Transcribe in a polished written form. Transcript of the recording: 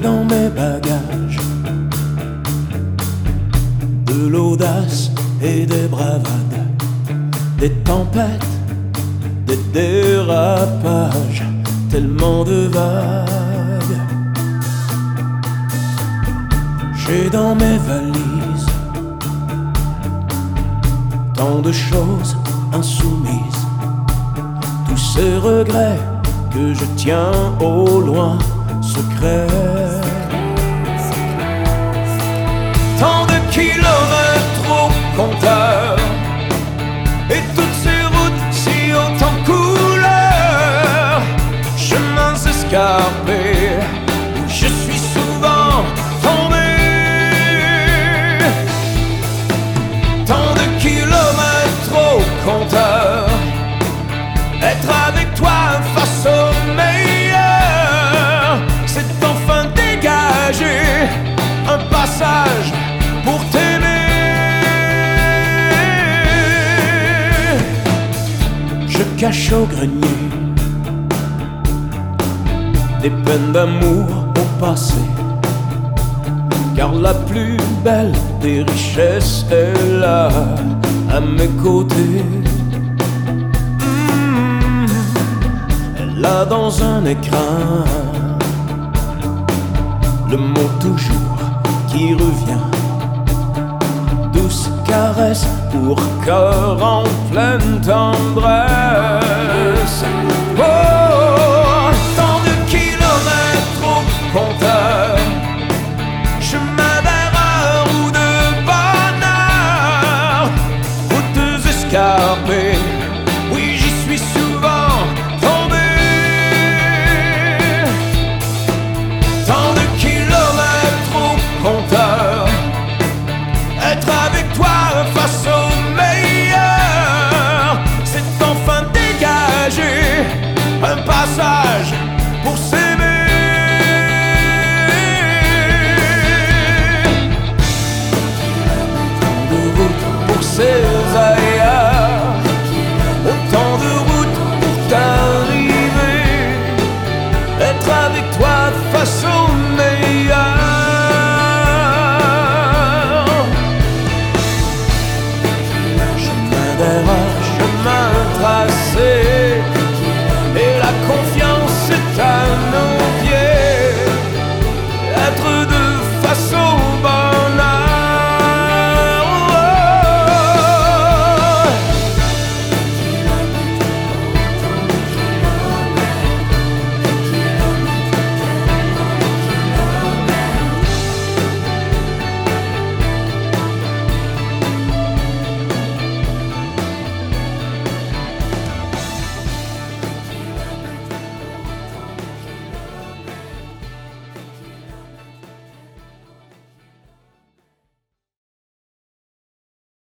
dans mes bagages de l'audace et des bravades, des tempêtes, des dérapages, tellement de vagues. J'ai dans mes valises tant de choses insoumises, tous ces regrets que je tiens au loin secrets. Tant de kilomètres au compteur et toutes ces routes si hautes en couleur, chemins escarpés où je suis souvent tombé. Tant de kilomètres au compteur, être avec toi face au meilleur, c'est enfin dégager un passage pour t'aimer. Je cache au grenier des peines d'amour au passé, car la plus belle des richesses est là, à mes côtés. Là dans un écrin, le mot toujours qui revient, douce caresse pour cœur en pleine tendresse. Oh, tant de kilomètres au compteur, chemin d'erreur ou de bonheur, routes escarpées, oui j'y suis souvent tombé. Tant de kilomètres au compteur, être avec toi face au meilleur, c'est enfin dégager un passage pour s'aimer. Tant de routes pour ces ailleurs, autant de routes pour t'arriver, être avec toi face au